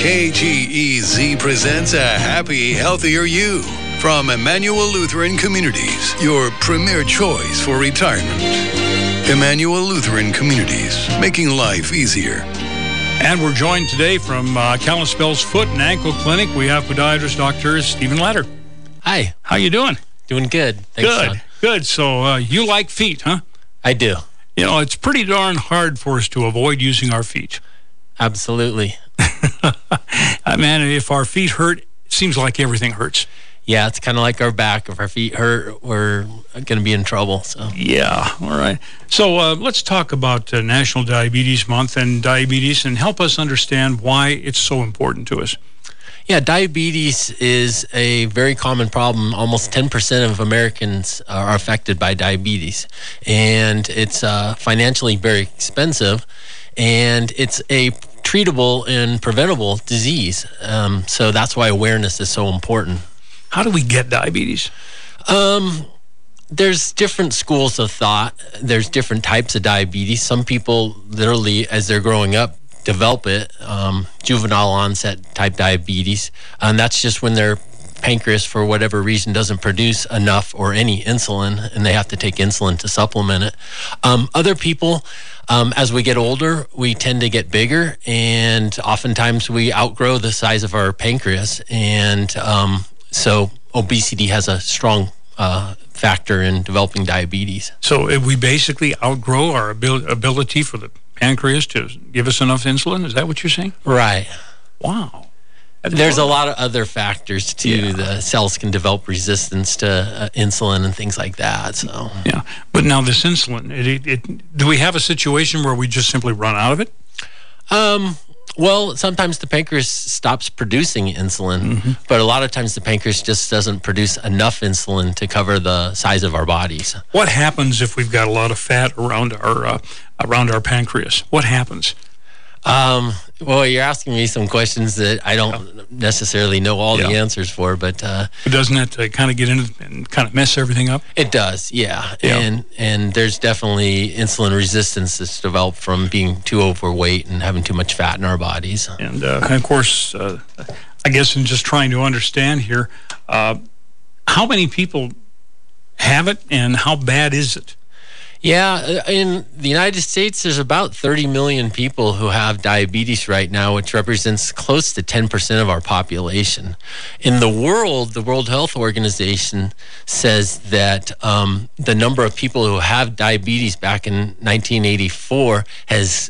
KGEZ presents A Happy, Healthier You from Emmanuel Lutheran Communities, your premier choice for retirement. Emmanuel Lutheran Communities, making life easier. And we're joined today from Kalispell's Foot and Ankle Clinic. We have podiatrist Dr. Stephen Ladder. Hi. How you doing? Doing good. Thanks, Good. John. Good. So you like feet, huh? I do. You know, it's pretty darn hard for us to avoid using our feet. Absolutely. Man, if our feet hurt, it seems like everything hurts. Yeah, it's kind of like our back. If our feet hurt, we're going to be in trouble. So. Yeah, all right. So let's talk about National Diabetes Month and diabetes and help us understand why it's so important to us. Yeah, diabetes is a very common problem. Almost 10% of Americans are affected by diabetes. And it's financially very expensive. And it's a treatable and preventable disease. So that's why awareness is so important. How do we get diabetes? There's different schools of thought. There's different types of diabetes. Some people literally, as they're growing up, develop it, juvenile onset type diabetes. And that's just when their pancreas, for whatever reason, doesn't produce enough or any insulin, and they have to take insulin to supplement it. Other people, as we get older, we tend to get bigger, and oftentimes we outgrow the size of our pancreas. And so obesity has a strong factor in developing diabetes. So if we basically outgrow our ability for the pancreas to give us enough insulin, is that what you're saying? Right. Wow. There's a lot of other factors too. Yeah. The cells can develop resistance to insulin and things like that. So yeah, but now this insulin, do we have a situation where we just simply run out of it? Well, sometimes the pancreas stops producing insulin, but a lot of times the pancreas just doesn't produce enough insulin to cover the size of our bodies. What happens if we've got a lot of fat around our pancreas? What happens? Well, you're asking me some questions that I don't necessarily know all the answers for, but doesn't that kind of get into and kind of mess everything up? It does, yeah. And there's definitely insulin resistance that's developed from being too overweight and having too much fat in our bodies. And of course, I guess in just trying to understand here, how many people have it and how bad is it? Yeah, in the United States, there's about 30 million people who have diabetes right now, which represents close to 10% of our population. In the world, the World Health Organization says that the number of people who have diabetes back in 1984 has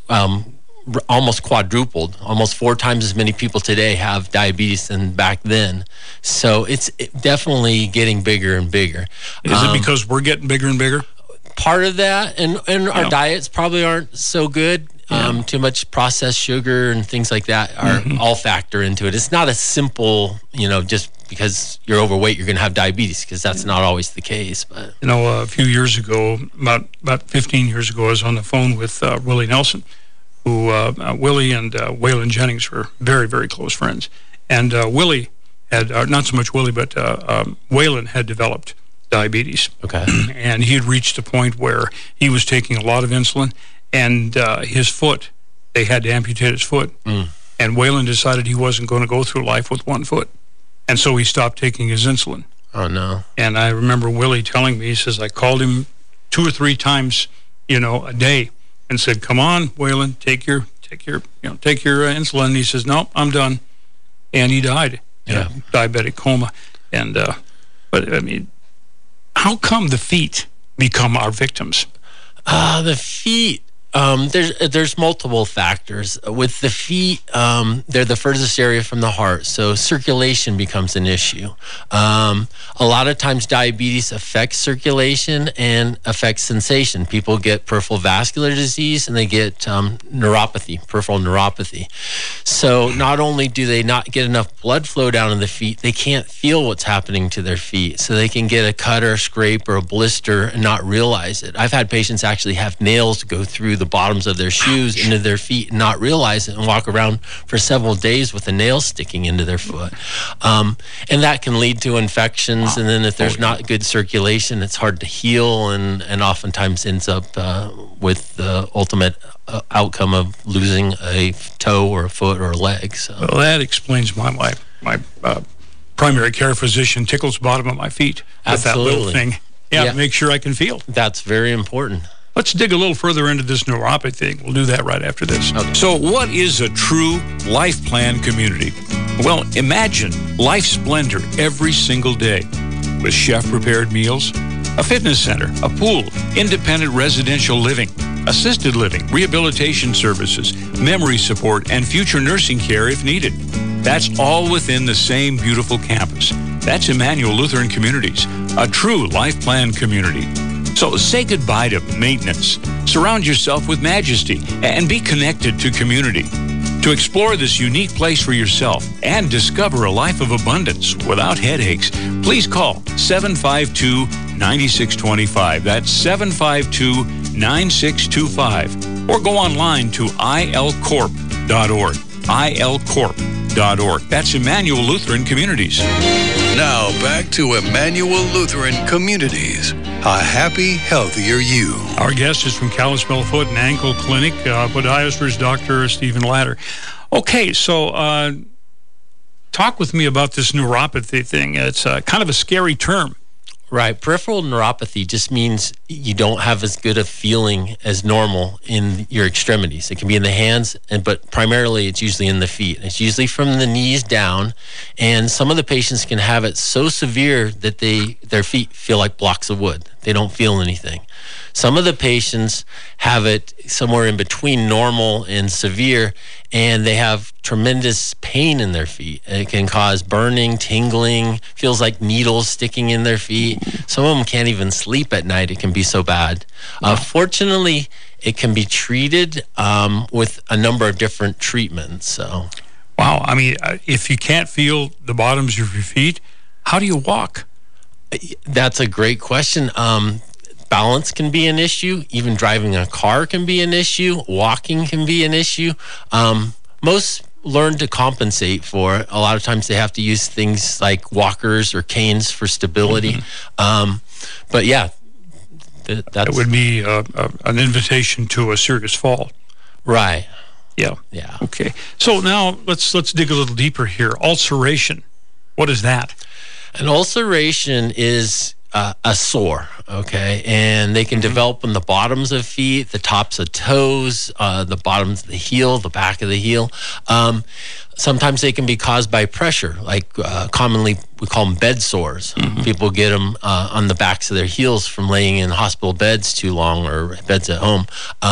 almost quadrupled. Almost 4 times as many people today have diabetes than back then. So it's definitely getting bigger and bigger. Is it because we're getting bigger and bigger? Part of that, and our diets probably aren't so good. Too much processed sugar and things like that are all factor into it. It's not a simple, just because you're overweight, you're going to have diabetes, because that's not always the case. But a few years ago, about 15 years ago, I was on the phone with Willie Nelson, who Willie and Waylon Jennings were very, very close friends. And Willie had, not so much Willie, but Waylon had developed diabetes. Okay. And he had reached a point where he was taking a lot of insulin, and his foot, they had to amputate his foot. And Waylon decided he wasn't going to go through life with one foot. And so he stopped taking his insulin. Oh, no. And I remember Willie telling me, he says, I called him 2 or 3 times, a day and said, come on, Waylon, take your insulin. And he says, no, I'm done. And he died in a diabetic coma. And, but I mean, how come the feet become our victims? The feet, there's multiple factors. With the feet, they're the furthest area from the heart, so circulation becomes an issue. A lot of times diabetes affects circulation and affects sensation. People get peripheral vascular disease and they get neuropathy, peripheral neuropathy. So not only do they not get enough blood flow down in the feet, they can't feel what's happening to their feet. So they can get a cut or a scrape or a blister and not realize it. I've had patients actually have nails go through the bottoms of their shoes into their feet and not realize it and walk around for several days with a nail sticking into their foot. And that can lead to infections. And then if there's not good circulation, it's hard to heal and oftentimes ends up with the ultimate outcome of losing a toe or a foot or a leg. So. Well, that explains why my primary care physician tickles the bottom of my feet with that little thing. Yeah, make sure I can feel. That's very important. Let's dig a little further into this neuropathy thing. We'll do that right after this. Okay. So what is a true life plan community? Well, imagine life splendor every single day with chef-prepared meals, a fitness center, a pool, independent residential living, assisted living, rehabilitation services, memory support, and future nursing care if needed. That's all within the same beautiful campus. That's Emmanuel Lutheran Communities, a true life plan community. So say goodbye to maintenance. Surround yourself with majesty and be connected to community. To explore this unique place for yourself and discover a life of abundance without headaches, please call 752-9625. That's 752-9625. Or go online to ilcorp.org. ilcorp.org. That's Emmanuel Lutheran Communities. Now back to Emmanuel Lutheran Communities. A happy, healthier you. Our guest is from Kalispell Foot and Ankle Clinic, podiatrist Dr. Stephen Latter. Okay, so talk with me about this neuropathy thing. It's kind of a scary term. Right. Peripheral neuropathy just means you don't have as good a feeling as normal in your extremities. It can be in the hands, but primarily it's usually in the feet. It's usually from the knees down, and some of the patients can have it so severe that their feet feel like blocks of wood. They don't feel anything. Some of the patients have it somewhere in between normal and severe, and they have tremendous pain in their feet. It can cause burning, tingling, feels like needles sticking in their feet. Some of them can't even sleep at night. It can be so bad. Fortunately, it can be treated with a number of different treatments. So, wow. I mean, if you can't feel the bottoms of your feet, how do you walk? That's a great question. Balance can be an issue. Even driving a car can be an issue. Walking can be an issue. Most learn to compensate for it. A lot of times they have to use things like walkers or canes for stability. But yeah, that would be an invitation to a serious fall. Right. Yeah. Yeah. Okay. So now let's dig a little deeper here. Ulceration. What is that? An ulceration is a sore, okay? And they can develop on the bottoms of feet, the tops of toes, the bottoms of the heel, the back of the heel. Sometimes they can be caused by pressure, like commonly we call them bed sores. People get them on the backs of their heels from laying in hospital beds too long or beds at home.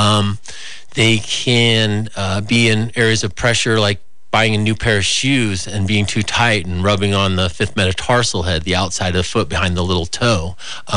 They can be in areas of pressure like buying a new pair of shoes and being too tight and rubbing on the fifth metatarsal head, the outside of the foot behind the little toe.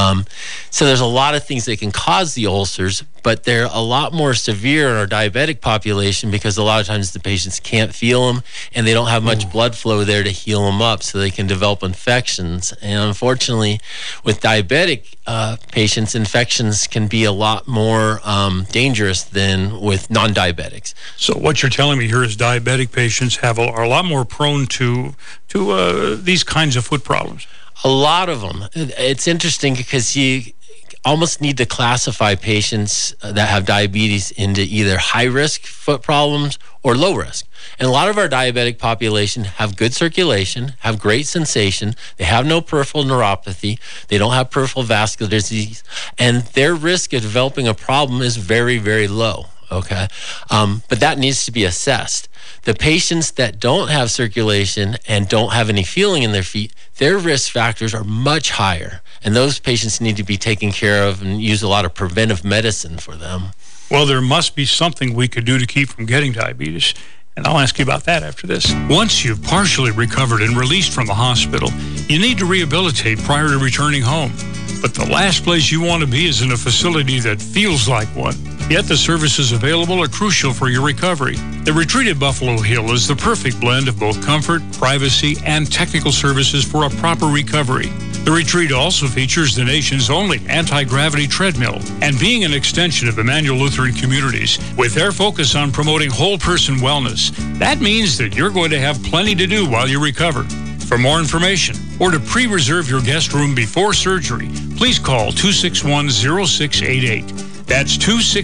So there's a lot of things that can cause the ulcers, but they're a lot more severe in our diabetic population because a lot of times the patients can't feel them and they don't have much blood flow there to heal them up, so they can develop infections. And unfortunately, with diabetic patients, infections can be a lot more dangerous than with non-diabetics. So what you're telling me here is diabetic patients are a lot more prone to these kinds of foot problems. A lot of them. It's interesting because you almost need to classify patients that have diabetes into either high-risk foot problems or low risk. And a lot of our diabetic population have good circulation, have great sensation, they have no peripheral neuropathy, they don't have peripheral vascular disease, and their risk of developing a problem is very, very low. Okay, but that needs to be assessed. The patients that don't have circulation and don't have any feeling in their feet, their risk factors are much higher. And those patients need to be taken care of and use a lot of preventive medicine for them. Well, there must be something we could do to keep from getting diabetes. And I'll ask you about that after this. Once you've partially recovered and released from the hospital, you need to rehabilitate prior to returning home. But the last place you want to be is in a facility that feels like one. Yet the services available are crucial for your recovery. The Retreat at Buffalo Hill is the perfect blend of both comfort, privacy, and technical services for a proper recovery. The retreat also features the nation's only anti-gravity treadmill. And being an extension of Emmanuel Lutheran Communities, with their focus on promoting whole person wellness, that means that you're going to have plenty to do while you recover. For more information or to pre-reserve your guest room before surgery, please call 261-0688. That's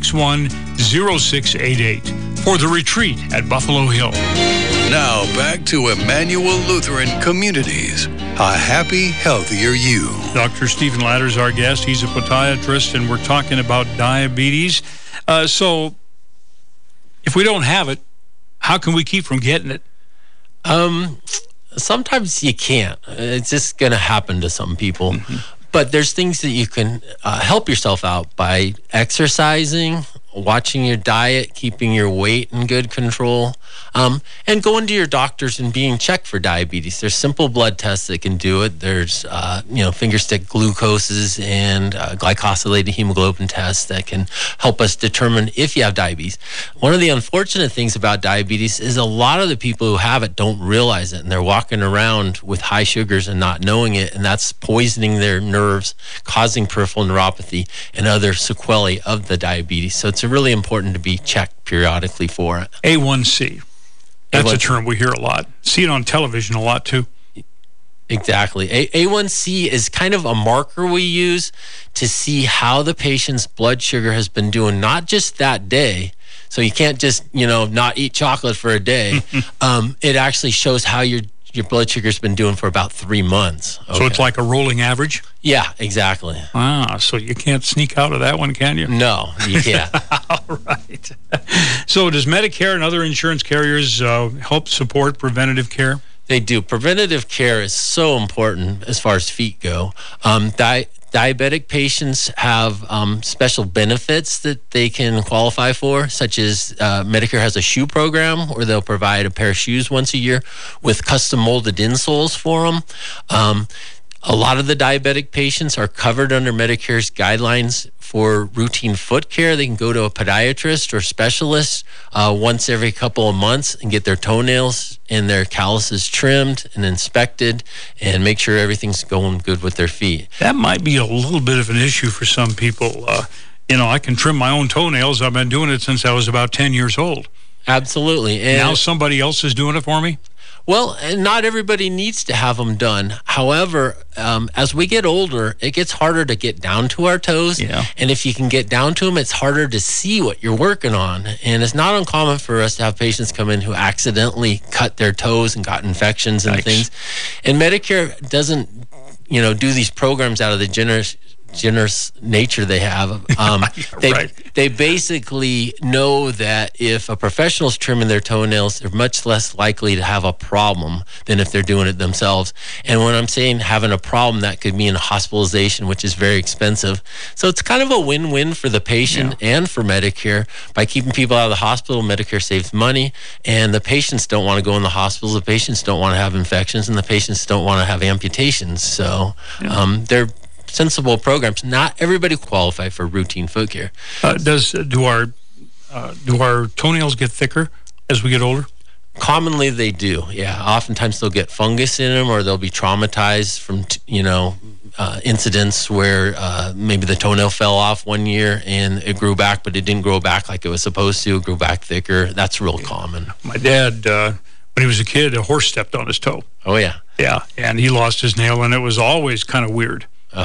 261-0688 for the retreat at Buffalo Hill. Now back to Emmanuel Lutheran Communities. A happy, healthier you. Dr. Stephen Ladder's our guest. He's a podiatrist, and we're talking about diabetes. So if we don't have it, how can we keep from getting it? Sometimes you can't. It's just going to happen to some people. But there's things that you can help yourself out by exercising, watching your diet, keeping your weight in good control, and going to your doctors and being checked for diabetes. There's simple blood tests that can do it. There's, finger stick glucoses and glycosylated hemoglobin tests that can help us determine if you have diabetes. One of the unfortunate things about diabetes is a lot of the people who have it don't realize it, and they're walking around with high sugars and not knowing it, and that's poisoning their nerves, causing peripheral neuropathy and other sequelae of the diabetes. So it's really important to be checked periodically for it. A1C. That's a term we hear a lot. See it on television a lot, too. Exactly. A1C is kind of a marker we use to see how the patient's blood sugar has been doing, not just that day. So you can't just, not eat chocolate for a day. It actually shows how your blood sugar's been doing for about 3 months. Okay. So it's like a rolling average? Yeah, exactly. So you can't sneak out of that one, can you? No, you can't. All right. So does Medicare and other insurance carriers help support preventative care? They do. Preventative care is so important as far as feet go. Diabetic patients have special benefits that they can qualify for, such as Medicare has a shoe program where they'll provide a pair of shoes once a year with custom molded insoles for them. A lot of the diabetic patients are covered under Medicare's guidelines for routine foot care. They can go to a podiatrist or specialist once every couple of months and get their toenails and their calluses trimmed and inspected and make sure everything's going good with their feet. That might be a little bit of an issue for some people. I can trim my own toenails. I've been doing it since I was about 10 years old. Absolutely. And now somebody else is doing it for me? Well, not everybody needs to have them done. However, as we get older, it gets harder to get down to our toes. Yeah. And if you can get down to them, it's harder to see what you're working on. And it's not uncommon for us to have patients come in who accidentally cut their toes and got infections and things. And Medicare doesn't, do these programs out of the generous nature they have. They basically know that if a professional's trimming their toenails, they're much less likely to have a problem than if they're doing it themselves. And when I'm saying having a problem, that could mean a hospitalization, which is very expensive. So it's kind of a win-win for the patient and for Medicare. By keeping people out of the hospital, Medicare saves money, and the patients don't want to go in the hospitals, the patients don't want to have infections, and the patients don't want to have amputations. So they're sensible programs. Not everybody qualify for routine foot care. Do our toenails get thicker as we get older? Commonly they do, yeah. Oftentimes they'll get fungus in them, or they'll be traumatized from, incidents where maybe the toenail fell off one year and it grew back, but it didn't grow back like it was supposed to. It grew back thicker. That's real common. My dad, when he was a kid, a horse stepped on his toe. Oh, yeah. Yeah, and he lost his nail, and it was always kind of weird.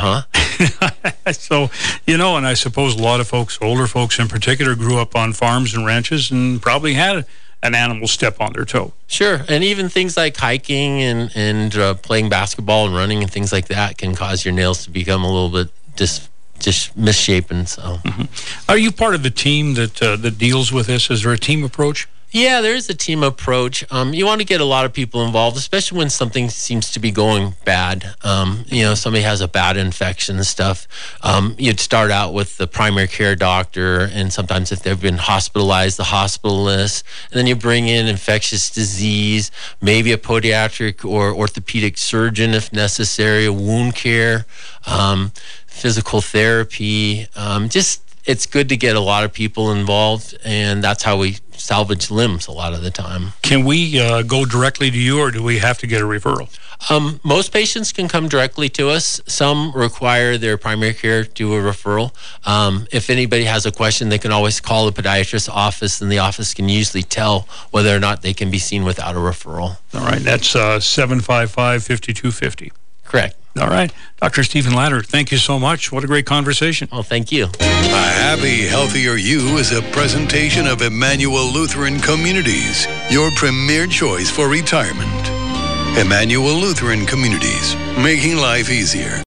So, and I suppose a lot of folks, older folks in particular, grew up on farms and ranches and probably had an animal step on their toe. Sure, and even things like hiking and playing basketball and running and things like that can cause your nails to become a little bit just misshapen. So, Are you part of the team that deals with this? Is there a team approach? Yeah, there is a team approach. You want to get a lot of people involved, especially when something seems to be going bad. Somebody has a bad infection and stuff. You'd start out with the primary care doctor, and sometimes if they've been hospitalized, the hospitalist. And then you bring in infectious disease, maybe a podiatric or orthopedic surgeon if necessary, wound care, physical therapy. It's good to get a lot of people involved, and that's how we salvage limbs a lot of the time. Can we go directly to you, or do we have to get a referral? Most patients can come directly to us. Some require their primary care do a referral. If anybody has a question, they can always call the podiatrist's office, and the office can usually tell whether or not they can be seen without a referral. All right, that's 755-5250. Correct. All right. Dr. Stephen Latter, thank you so much. What a great conversation. Well, thank you. A Happy, Healthier You is a presentation of Emmanuel Lutheran Communities, your premier choice for retirement. Emmanuel Lutheran Communities, making life easier.